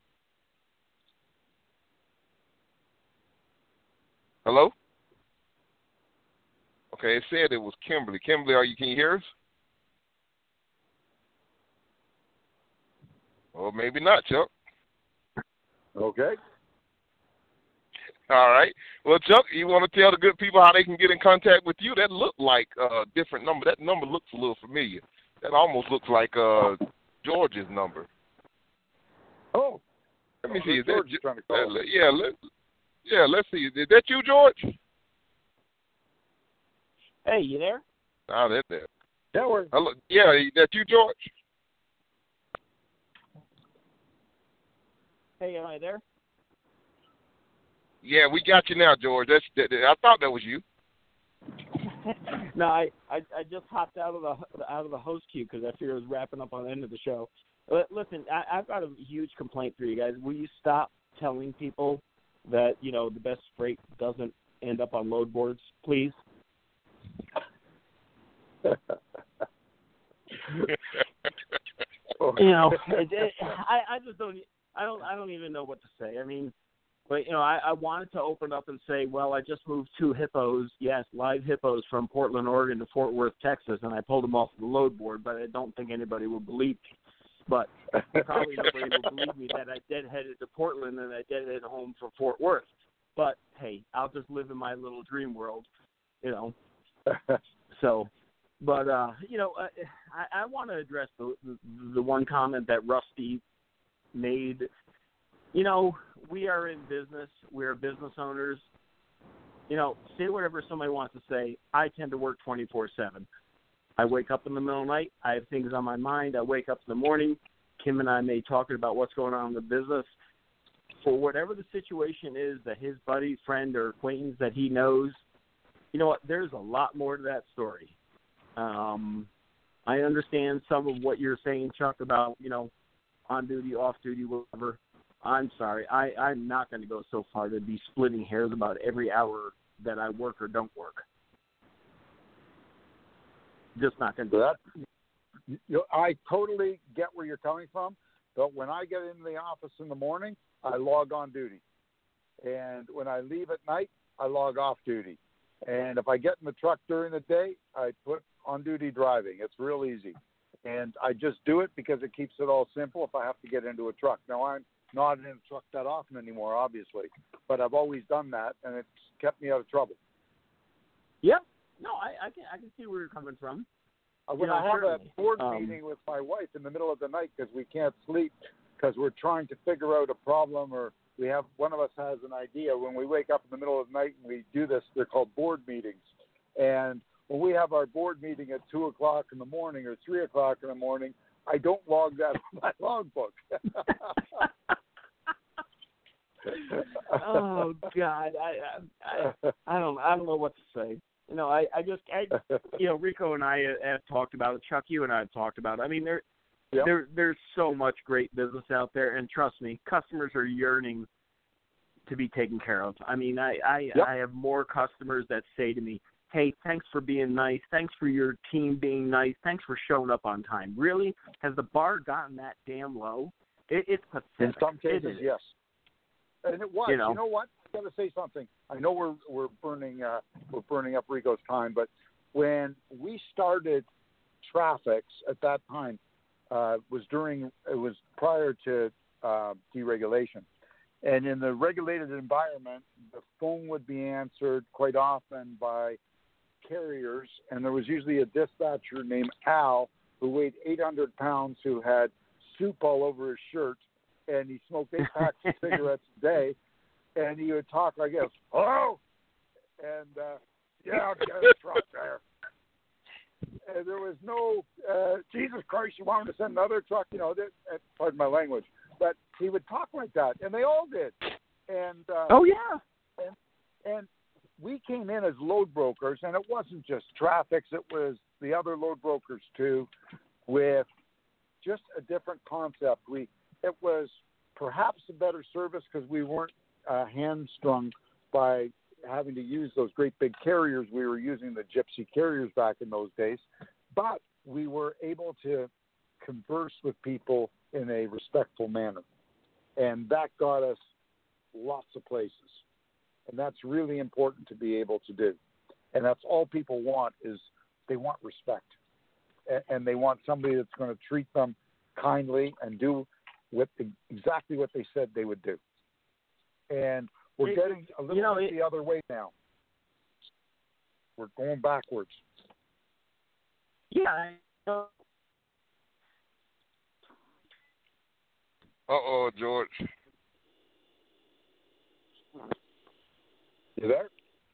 Hello? Okay, it said it was Kimberly. Kimberly, are you? Can you hear us? Well, maybe not, Chuck. Okay. All right. Well, Chuck, you want to tell the good people how they can get in contact with you? That looked like a different number. That number looks a little familiar. That almost looks like uh, George's number. Oh. Let me oh, see. Is George that, is trying to call uh, yeah, let, yeah, let's see. Is that you, George? Hey, you there? Ah, that's there. Yeah, we're... Hello. Yeah, that you, George? Hey, am I there? Yeah, we got you now, George. That's that, I thought that was you. no, I, I I just hopped out of the out of the host queue because I figured it was wrapping up on the end of the show. But listen, I, I've got a huge complaint for you guys. Will you stop telling people that you know the best freight doesn't end up on load boards, please? you know, it, it, I I just don't I don't I don't even know what to say. I mean. But, you know, I, I wanted to open up and say, well, I just moved two hippos, yes, live hippos from Portland, Oregon to Fort Worth, Texas, and I pulled them off the load board, but I don't think anybody will believe me. But probably nobody will believe me that I deadheaded to Portland and I deadheaded home from Fort Worth. But, hey, I'll just live in my little dream world, you know. So, but, uh, you know, I, I want to address the, the the one comment that Rusty made. You know, we are in business. We are business owners. You know, say whatever somebody wants to say. I tend to work twenty-four seven. I wake up in the middle of the night. I have things on my mind. I wake up in the morning. Kim and I may talk about what's going on in the business. For whatever the situation is that his buddy, friend, or acquaintance that he knows, you know what, there's a lot more to that story. Um, I understand some of what you're saying, Chuck, about, you know, on duty, off duty, whatever. I'm sorry. I, I'm not going to go so far to be splitting hairs about every hour that I work or don't work. Just not going to do that. You know, I totally get where you're coming from, but when I get into the office in the morning, I log on duty. And when I leave at night, I log off duty. And if I get in the truck during the day, I put on duty driving. It's real easy. And I just do it because it keeps it all simple if I have to get into a truck. Now, I'm not in a truck that often anymore, obviously, but I've always done that, and it's kept me out of trouble. Yep. No, I, I can I can see where you're coming from. Uh, when you know, I have certainly. a board um, meeting with my wife in the middle of the night because we can't sleep because we're trying to figure out a problem, or we have one of us has an idea. When we wake up in the middle of the night and we do this, they're called board meetings. And when we have our board meeting at two o'clock in the morning or three o'clock in the morning, I don't log that in my logbook. Oh God, I, I I don't I don't know what to say. You know, I, I just I you know Rico and I have talked about it. Chuck, you and I have talked about it. I mean, there yep. there there's so much great business out there, and trust me, customers are yearning to be taken care of. I mean, I I, yep. I have more customers that say to me, "Hey, thanks for being nice. Thanks for your team being nice. Thanks for showing up on time." Really, has the bar gotten that damn low? It, it's pathetic. In some cases, yes. And it was. You know, you know what? I got to say something. I know we're we're burning uh, we're burning up Rico's time, but when we started Traffics at that time, uh, was during it was prior to uh, deregulation, and in the regulated environment, the phone would be answered quite often by carriers, and there was usually a dispatcher named Al who weighed eight hundred pounds, who had soup all over his shirt, and he smoked eight packs of cigarettes a day, and he would talk like this, "Hello," and uh, yeah, I'll get a truck there. And there was no, uh, Jesus Christ, you want him to send another truck? You know, that, uh, pardon my language, but he would talk like that, and they all did. And uh, oh yeah, and and we came in as load brokers, and it wasn't just Traffics; it was the other load brokers too, with just a different concept. We it was perhaps a better service because we weren't uh, hamstrung by having to use those great big carriers. We were using the gypsy carriers back in those days, but we were able to converse with people in a respectful manner, and that got us lots of places. And that's really important to be able to do. And that's all people want, is they want respect. And they want somebody that's going to treat them kindly and do what the, exactly what they said they would do. And we're it, getting a little you know, bit it, the other way now. We're going backwards. Yeah. I know. Uh-oh, George. You there?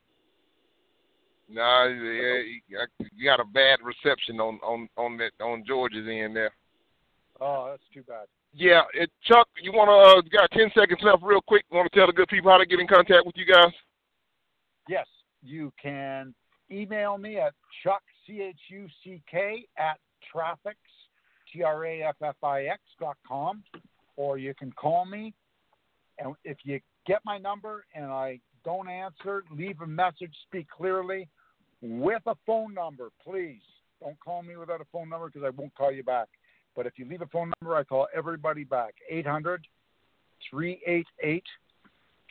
Nah, yeah, you got a bad reception on, on, on that on George's end there. Oh, that's too bad. Yeah, it, Chuck, you want to, uh, you got ten seconds left real quick. Want to tell the good people how to get in contact with you guys? Yes, you can email me at Chuck, C H U C K, at Traffix, T R A F F I X dot com, or you can call me. And if you get my number and I don't answer, leave a message, speak clearly with a phone number, please. Don't call me without a phone number because I won't call you back. But if you leave a phone number, I call everybody back. eight hundred, three eight eight,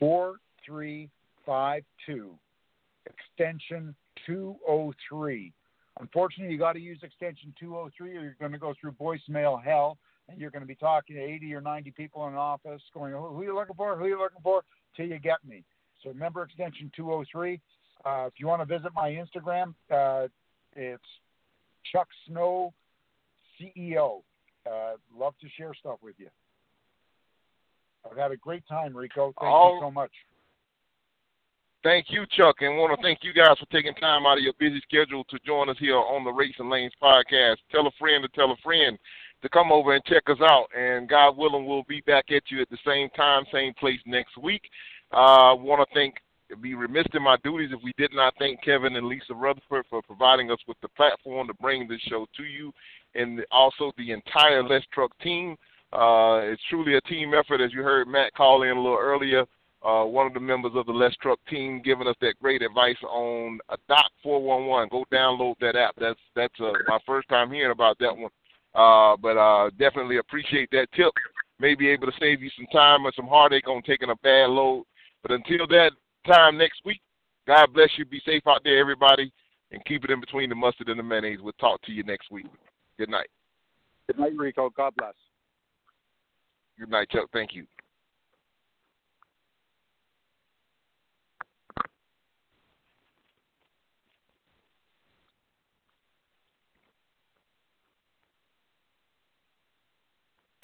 four three five two, extension two oh three. Unfortunately, you got to use extension two oh three, or you're going to go through voicemail hell, and you're going to be talking to eighty or ninety people in an office going, who are you looking for? Who are you looking for? Till you get me. So remember extension two oh three. Uh, if you want to visit my Instagram, uh, it's Chuck Snow C E O. Uh, love to share stuff with you. I've had a great time, Rico. Thank All, you so much. Thank you, Chuck, and want to thank you guys for taking time out of your busy schedule to join us here on the Rates and Lanes podcast. Tell a friend to tell a friend to come over and check us out, and God willing, we'll be back at you at the same time, same place next week. I uh, want to thank, be remiss in my duties if we did not thank Kevin and Lisa Rutherford for providing us with the platform to bring this show to you, and also the entire Let's Truck team. Uh, it's truly a team effort, as you heard Matt call in a little earlier. Uh, one of the members of the Let's Truck team giving us that great advice on a Doc four one one. Go download that app. That's that's uh, my first time hearing about that one. Uh, but uh, definitely appreciate that tip. May be able to save you some time and some heartache on taking a bad load. But until that time next week, God bless you. Be safe out there, everybody, and keep it in between the mustard and the mayonnaise. We'll talk to you next week. Good night. Good night, Rico. God bless. Good night, Chuck. Thank you.